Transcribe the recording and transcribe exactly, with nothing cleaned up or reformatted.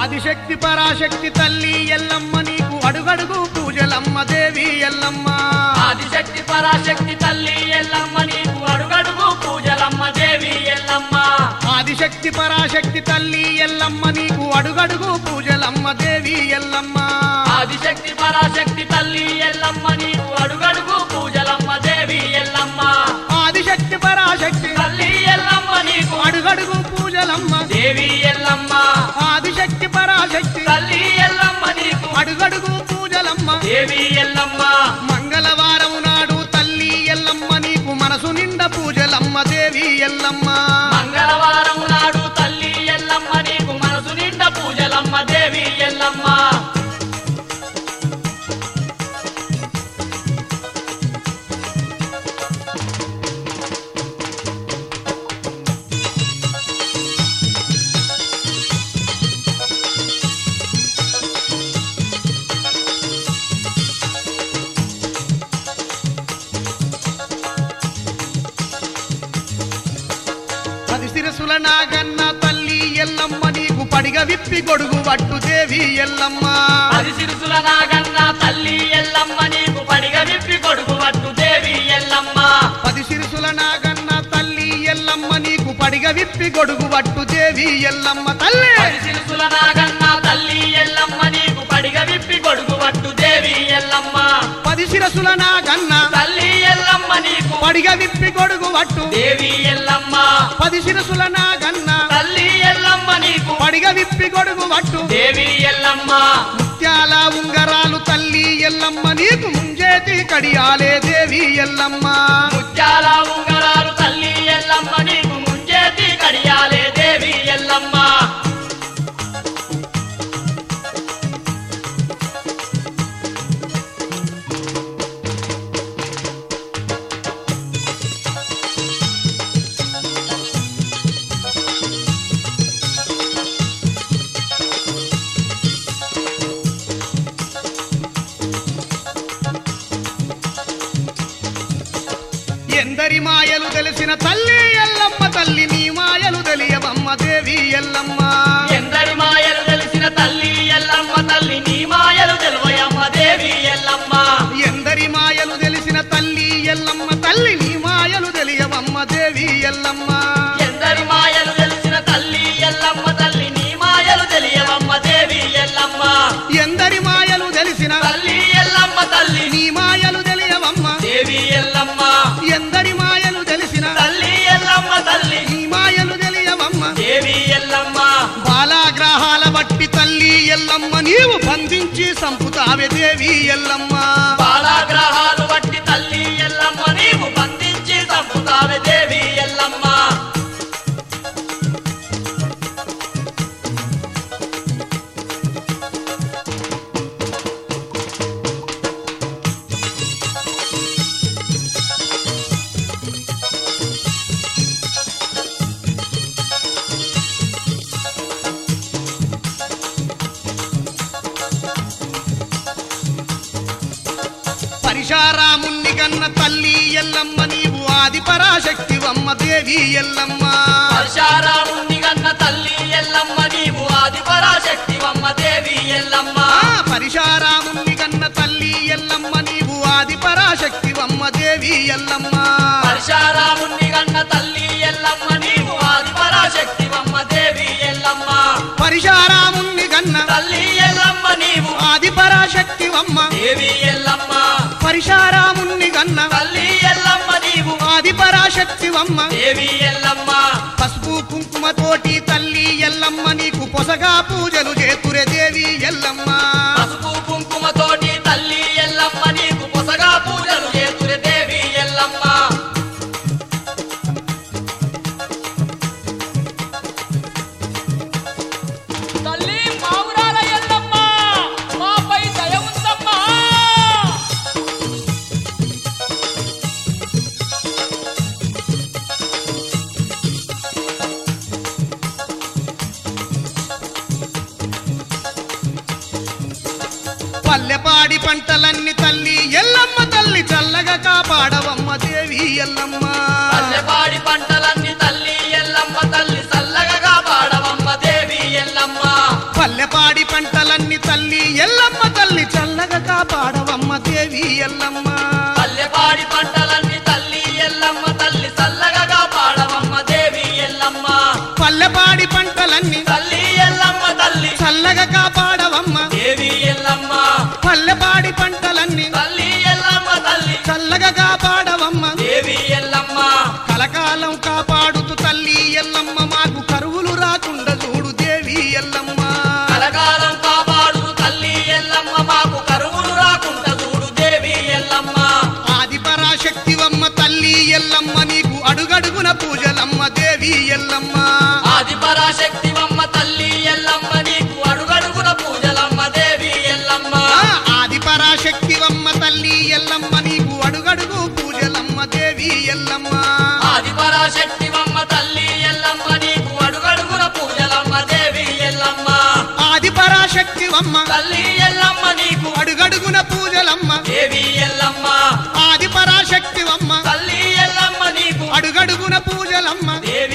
ఆదిశక్తి పరాశక్తి తల్లి ఎల్లమ్మ నీకు అడుగడుగు పూజలమ్మ దేవి ఎల్లమ్మ ఆదిశక్తి పరాశక్తి తల్లి ఎల్లమ్మ నీకు అడుగడుగు పూజలమ్మ దేవి ఎల్లమ్మ ఆదిశక్తి పరాశక్తి తల్లి ఎల్లమ్మ నీకు అడుగడుగు పూజలమ్మ దేవి ఎల్లమ్మ ఆదిశక్తి పరాశక్తి తల్లి ఎల్లమ్మ నీకు అడుగడుగు పూజలమ్మ దేవి ఎల్లమ్మ ఆదిశక్తి పరాశక్తి తల్లి ఎల్లమ్మ నీకు అడుగడుగు పూజలమ్మ దేవి ఎల్లమ్మ ఆదిశక్తి పరాశక్తి తల్లి ఎల్లమ్మ నీకు అడుగడుగు పూజలమ్మ దేవి ఎల్లమ్మ మంగళవారం నాడు తల్లి ఎల్లమ్మ నీకు మనసు నిండా పూజలమ్మ దేవి ఎల్లమ్మ మంగళవారం నాడు తల్లి ఎల్లమ్మ నీకు మనసు నిండా పూజలమ్మ దేవి ఎల్లమ్మ పది శిరసుల నాగన్న తల్లి ఎల్లమ్మ నీకు పడిగ విప్పి గొడుగు పట్టు దేవి ఎల్లమ్మ పది సిరుసుల నాగన్న తల్లి ఎల్లమ్మ నీకు పడిగ విప్పి కొడుకు పట్టు దేవి ఎల్లమ్మ పది శిరసుల నాగన్న తల్లి ఎల్లమ్మ నీకు పడిగ విప్పి గొడుగు పట్టు దేవి ఎల్లమ్మ తల్లి పది సిరుసుల నాగన్న తల్లి ఎల్లమ్మ నీకు పడిగ విప్పి కొడుకు పట్టు దేవి ఎల్లమ్మ పది శిరసుల నాగన్న తల్లి ఎల్లమ్మ నీకు పడిగ విప్పి గొడుగు పట్టు దేవి ఎల్లమ్మ పది శిరసుల నాగన్న తల్లి ఎల్లమ్మ నీకు పడిగ విప్పి గొడుగు పట్టు దేవి ఎల్లమ్మ ముత్యాల ఉంగరాలు తల్లి ఎల్లమ్మ నీకు ముంజేతి కడియాలే దేవి ఎల్లమ్మ ముత్యాల ఉంగరాలు తల్లి ఎల్లమ్మ నీకు ముంజేతి కడియాలే దేవి ఎల్లమ్మ ఎందరి మాయలు తెలిసిన తల్లి ఎల్లమ్మ తల్లి నీ మాయలు తెలియవమ్మ దేవి ఎల్లమ్మ ఎందరి మాయలు తెలిసిన తల్లి ఎల్లమ్మ తల్లి నీ మాయలు తెలువయమ్మ దేవి ఎల్లమ్మ ఎందరి మాయలు తెలిసిన తల్లి ఎల్లమ్మ తల్లి నీ మాయలు తెలియవమ్మ దేవి ఎల్లమ్మ ఎందరి మాయలు తెలిసిన తల్లి ఎల్లమ్మ తల్లి నీ మాయలు తెలియవమ్మ దేవి ఎల్లమ్మ ఎందరి మాయలు తెలిసిన తల్లి ఎల్లమ్మ తల్లి నీ మాయలు తెలియవమ్మ దేవి ఎల్లమ్మ ఎందరి మాయలు తెలిసిన తల్లి ఎల్లమ్మ తల్లి నీ మాయలు తెలియవమ్మ దేవి ఎల్లమ్మ బాలాగ్రహాల బట్టి తల్లి ఎల్లమ్మ నీవు బంధించి సంపుతావే దేవి ఎల్లమ్మ బాలాగ్రహాలు బట్టి తల్లి ఎల్లమ్మ నీవు బంధించి చంపుతావే దేవి ఎల్లమ్మ పరిశారాముణ్ణి కన్న తల్లి ఎల్లమ్మ నీవు ఆది పరాశక్తివమ్మ దేవి ఎల్లమ్మ పరశారాముని గన్న తల్లి ఎల్లమ్మ నీవు ఆది పరాశక్తివమ్మ దేవి ఎల్లమ్మ ఆ పరిశారాముణ్ణి కన్న తల్లి ఎల్లమ్మ నీవు ఆది పరాశక్తివమ్మ దేవి ఎల్లమ్మ పరశారాముని గన్న తల్లి ఎల్లమ్మ నీవు ఆది పరాశక్తివమ్మ దేవి ఎల్లమ్మ పరిశారాముణ్ణి కన్న తల్లి ఎల్లమ్మ నీవు ఆది పరాశక్తివమ్మ దేవి ఎల్లమ్మ పరిశారాముణ్ణి కన్న తల్లి ఎల్లమ్మ నీవు ఆది పరాశక్తివమ్మ దేవి ఎల్లమ్మ పసుపు కుంకుమ తోటి తల్లి ఎల్లమ్మ నీకు పొసగా పూజలు చేతురే దేవి ఎల్లమ్మ పసుపు కుంకుమ తోటి తల్లి ఎల్లమ్మ నీకు పొసగా పూజలు చేతురే దేవి ఎల్లమ్మ తల్లి మావురాల ఎల్లమ్మ మాపై దయ ఉందమ్మా పల్లెపాడి పంటలన్నీ తల్లి ఎల్లమ్మ తల్లి చల్లగా కాపాడవమ్మ దేవి ఎల్లమ్మ పల్లెపాడి పంటలన్నీ తల్లి ఎల్లమ్మ తల్లి చల్లగా కాపాడవమ్మ దేవి ఎల్లమ్మ పల్లెపాడి కాపాడవమ్మ దేవి ఎల్లమ్మ పల్లెపాడి పంటలన్నీ తల్లి ఎల్లమ్మ తల్లి చల్లగా కాపాడవమ్మ దేవి ఎల్లమ్మ పల్లెపాడి పంటలన్నీ తల్లి ఎల్లమ్మ తల్లి చల్లగా కాపాడవమ్మ దేవి ఎల్లమ్మ పల్లెపాడి పంటలన్నీ తల్లి ఎల్లమ్మ తల్లి చల్లగా కాపాడవమ్మ దేవి ఎల్లమ్మ కలకాలం కాపాడుతూ తల్లి ఎల్లమ్మ మాకు కరువులు రాకుండా చూడు దేవి ఎల్లమ్మ కలకాలం కాపాడు తల్లి ఎల్లమ్మ మాకు కరువులు రాకుండా చూడు దేవి ఎల్లమ్మ ఆది పరాశక్తివమ్మ తల్లి ఎల్లమ్మ నీకు అడుగడుగున పూజలమ్మ దేవి ఎల్లమ్మ ఆది పరాశక్తివమ్మ తల్లి ఎల్లమ్మ నీకు అడుగడుగున పూజలమ్మ దేవి ఎల్లమ్మ ఆ, ఆది పరాశక్తివమ్మ తల్లి ఎల్లమ్మ నీకు అడుగడుగు పూజలమ్మ దేవి ఎల్లమ్మ ఆది పరాశక్తివమ్మ తల్లి ఎల్లమ్మ నీకు అడుగడుగున పూజలమ్మ దేవి ఎల్లమ్మ ఆది పరాశక్తివమ్మ తల్లి ఎల్లమ్మ నీకు అడుగడుగున పూజలమ్మ దేవి ఎల్లమ్మ ఆది పరాశక్తివమ్మ తల్లి ఎల్లమ్మ నీకు అడుగడుగున పూజలమ్మ దేవి